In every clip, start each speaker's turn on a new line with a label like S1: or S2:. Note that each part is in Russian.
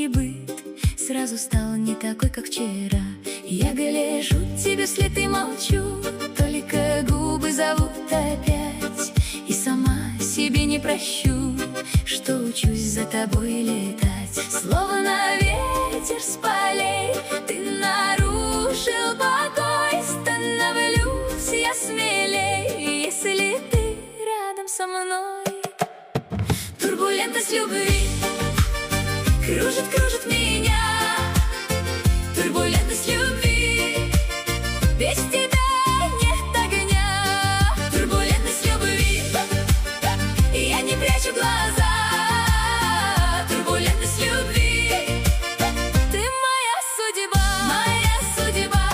S1: и быт сразу стал не такой, как вчера. Я гляжу тебе вслед и молчу, только губы зовут опять. И сама себе не прощу, что учусь за тобой летать. Словно ветер с полей ты нарушил покой. Становлюсь я смелей, если ты рядом со мной. Турбулентность любви кружит, кружит меня. Турбулентность любви, без тебя нет огня. Турбулентность любви, я не прячу глаза. Турбулентность любви, ты моя судьба, моя судьба.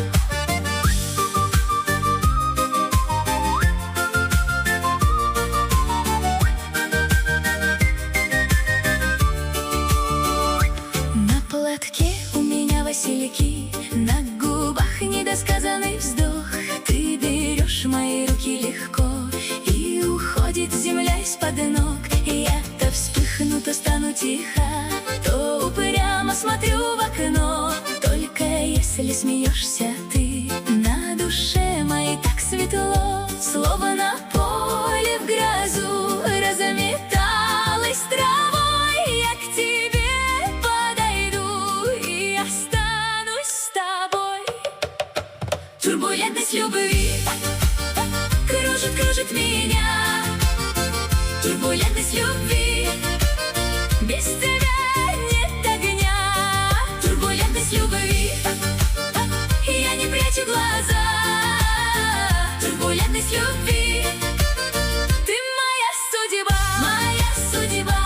S1: На платке у меня васильки, на губах недосказанный вздох. Ты берешь мои руки легко, и уходит земля из-под ног. Я-то вспыхну, то стану тиха, то упрямо смотрю в окно. Только если смеешься ты, на душе моей так светло. Словно на поле в грозу разметалась травой. Я к тебе подойду и останусь с тобой. Турбулентность любви кружит, кружит меня. Турбулентность любви, без тебя нет огня. Турбулентность любви, я не прячу глаза. Турбулентность любви, ты моя судьба, моя судьба.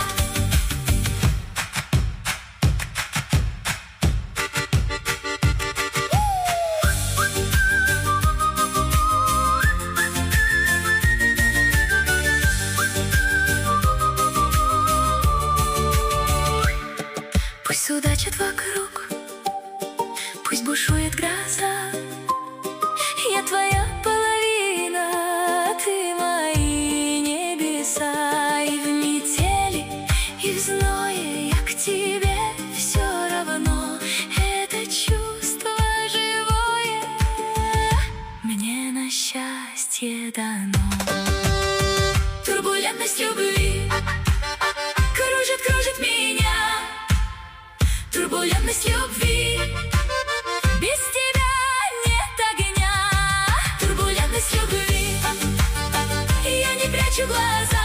S1: Пусть судачат вокруг, пусть бушует гроза. Я твоя половина, ты мои небеса. И в метели, и в зное я к тебе все равно. Это чувство живое мне на счастье дано. Турбулентность любви кружит, кружит меня. Турбулентность любви, без тебя нет огня. Турбулентность любви, я не прячу глаза.